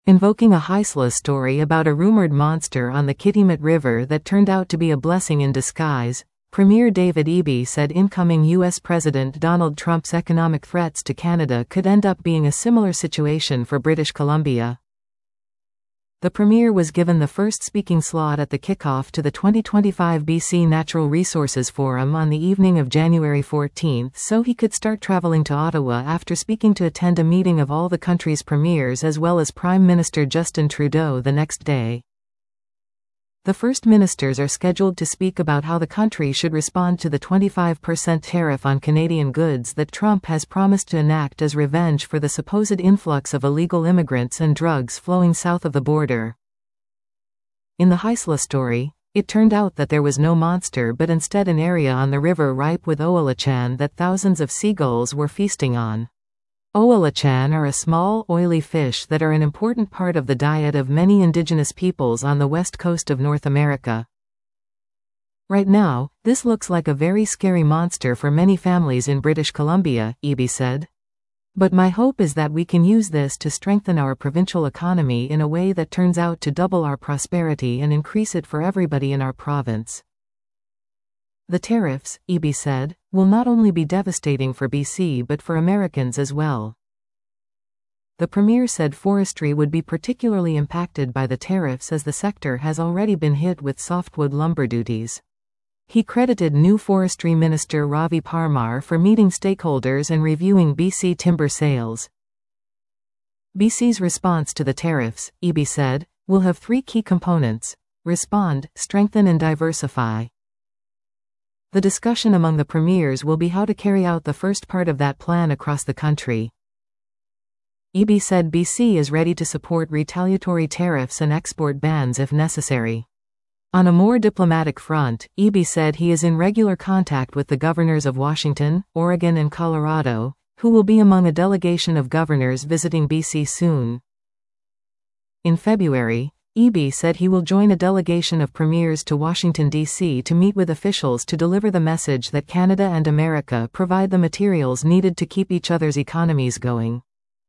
Invoking a Heisla story about a rumored monster on the Kitimat River that turned out to be a blessing in disguise, Premier David Eby said incoming U.S. President Donald Trump's economic threats to Canada could end up being a similar situation for British Columbia. The Premier was given the first speaking slot at the kickoff to the 2025 BC Natural Resources Forum on the evening of January 14 so he could start travelling to Ottawa after speaking to attend a meeting of all the country's premiers as well as Prime Minister Justin Trudeau the next day. The First Ministers are scheduled to speak about how the country should respond to the 25% tariff on Canadian goods that Trump has promised to enact as revenge for the supposed influx of illegal immigrants and drugs flowing south of the border. In the Heisla story, it turned out that there was no monster but instead an area on the river ripe with oalachan that thousands of seagulls were feasting on. Oalachan are a small, oily fish that are an important part of the diet of many indigenous peoples on the west coast of North America. Right now, this looks like a very scary monster for many families in British Columbia, Eby said. But my hope is that we can use this to strengthen our provincial economy in a way that turns out to double our prosperity and increase it for everybody in our province. The tariffs, Eby said, will not only be devastating for BC but for Americans as well. The Premier said forestry would be particularly impacted by the tariffs as the sector has already been hit with softwood lumber duties. He credited new Forestry Minister Ravi Parmar for meeting stakeholders and reviewing BC timber sales. BC's response to the tariffs, Eby said, will have three key components: respond, strengthen and diversify. The discussion among the premiers will be how to carry out the first part of that plan across the country. Eby said BC is ready to support retaliatory tariffs and export bans if necessary. On a more diplomatic front, Eby said he is in regular contact with the governors of Washington, Oregon and Colorado, who will be among a delegation of governors visiting BC soon. In February, Eby said he will join a delegation of premiers to Washington, D.C. to meet with officials to deliver the message that Canada and America provide the materials needed to keep each other's economies going.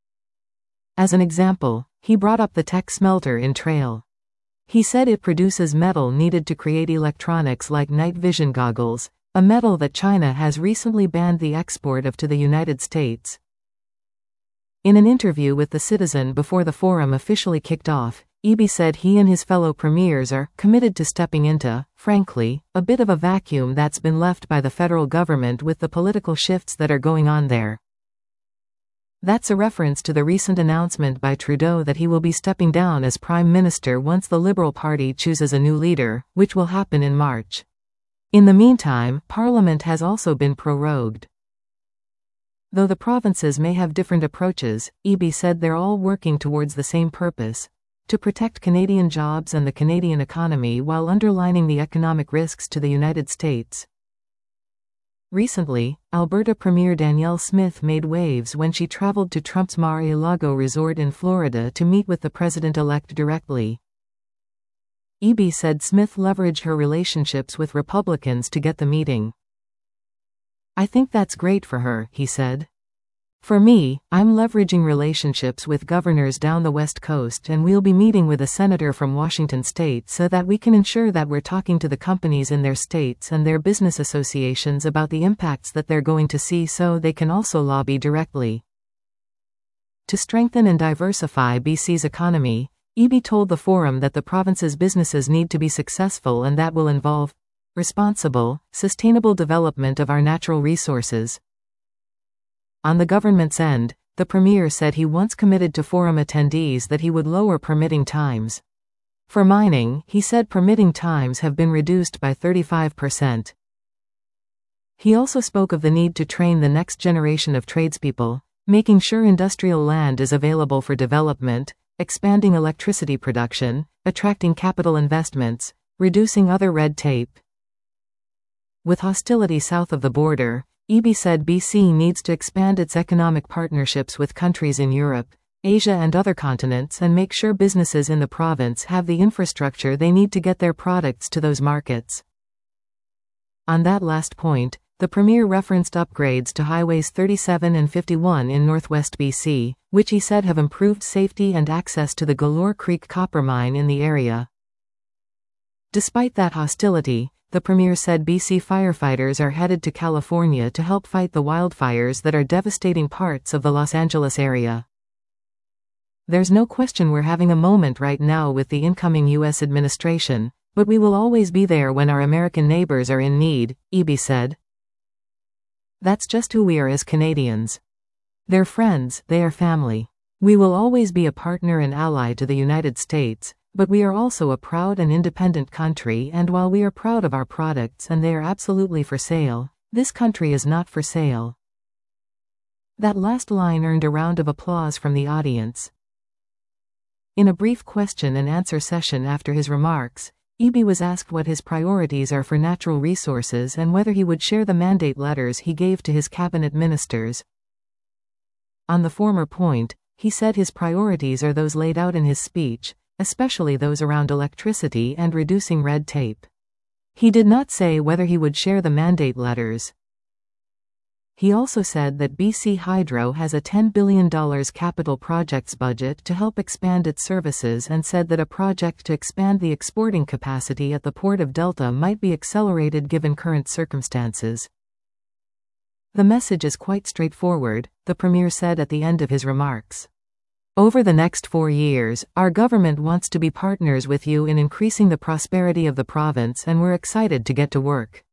As an example, he brought up the Teck smelter in Trail. He said it produces metal needed to create electronics like night vision goggles, a metal that China has recently banned the export of to the United States. In an interview with The Citizen before the forum officially kicked off, Eby said he and his fellow premiers are committed to stepping into, frankly, a bit of a vacuum that's been left by the federal government with the political shifts that are going on there. That's a reference to the recent announcement by Trudeau that he will be stepping down as Prime Minister once the Liberal Party chooses a new leader, which will happen in March. In the meantime, Parliament has also been prorogued. Though the provinces may have different approaches, Eby said they're all working towards the same purpose: to protect Canadian jobs and the Canadian economy while underlining the economic risks to the United States. Recently, Alberta Premier Danielle Smith made waves when she traveled to Trump's Mar-a-Lago resort in Florida to meet with the president-elect directly. Eby said Smith leveraged her relationships with Republicans to get the meeting. "I think that's great for her," he said. "For me, I'm leveraging relationships with governors down the West Coast and we'll be meeting with a senator from Washington state so that we can ensure that we're talking to the companies in their states and their business associations about the impacts that they're going to see so they can also lobby directly." To strengthen and diversify BC's economy, Eby told the forum that the province's businesses need to be successful and that will involve responsible, sustainable development of our natural resources. On the government's end, the Premier said he once committed to forum attendees that he would lower permitting times. For mining, he said permitting times have been reduced by 35%. He also spoke of the need to train the next generation of tradespeople, making sure industrial land is available for development, expanding electricity production, attracting capital investments, reducing other red tape. With hostility south of the border, Eby said BC needs to expand its economic partnerships with countries in Europe, Asia and other continents and make sure businesses in the province have the infrastructure they need to get their products to those markets. On that last point, The Premier referenced upgrades to Highways 37 and 51 in northwest BC, which he said have improved safety and access to the Galore Creek copper mine in the area. Despite that hostility, the Premier said BC firefighters are headed to California to help fight the wildfires that are devastating parts of the Los Angeles area. There's no question we're having a moment right now with the incoming U.S. administration, but we will always be there when our American neighbors are in need, Eby said. That's just who we are as Canadians. They're friends, they are family. We will always be a partner and ally to the United States, but we are also a proud and independent country, and while we are proud of our products and they are absolutely for sale, this country is not for sale. That last line earned a round of applause from the audience. In a brief question and answer session after his remarks, Eby was asked what his priorities are for natural resources and whether he would share the mandate letters he gave to his cabinet ministers. On the former point, he said his priorities are those laid out in his speech, especially those around electricity and reducing red tape. He did not say whether he would share the mandate letters. He also said that BC Hydro has a $10 billion capital projects budget to help expand its services, and said that a project to expand the exporting capacity at the Port of Delta might be accelerated given current circumstances. The message is quite straightforward, the Premier said at the end of his remarks. Over the next 4 years, our government wants to be partners with you in increasing the prosperity of the province, and we're excited to get to work.